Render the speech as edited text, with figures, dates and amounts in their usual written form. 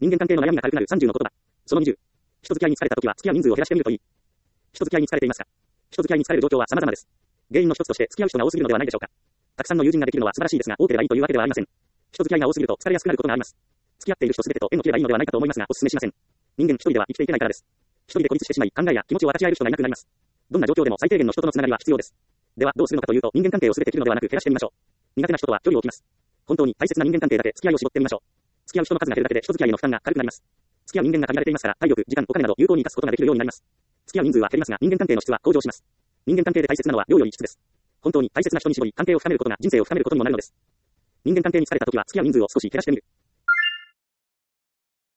人間関係の悩みが軽くなる30の言葉。その20。人付き合いに疲れた時は付き合う人数を減らしてみるといい。人付き合いに疲れていますか？人付き合いに疲れる状況は様々です。原因の一つとして付き合う人が多すぎるのではないでしょうか。たくさんの友人ができるのは素晴らしいですが、多ければいいというわけではありません。人付き合いが多すぎると疲れやすくなることがあります。付き合っている人すべてと縁を切ればいいのではないかと思いますが、お勧めしません。人間一人では生きていけないからです。一人で孤立してしまい、考えや気持ちを分かち合える人がいなくなります。どんな状況でも最低限の人とのつながりは必要です。では、どうするのかというと、人間関係を全て切るのではなく減らしてみましょう。苦手な人とは距離を置きます。本当に大切な人間関係だけ付き合いを絞ってみましょう。付き合う人の数が減るだけで人付き合いの負担が軽くなります。付き合う人間が限られていますから、体力、時間、お金など有効に活かすことができるようになります。付き合う人数は減りますが、人間関係の質は向上します。人間関係で大切なのは量より質です。本当に大切な人に絞り、関係を深めることが人生を深めることにもなるのです。人間関係に疲れた時は付き合う人数を少し減らしてみる。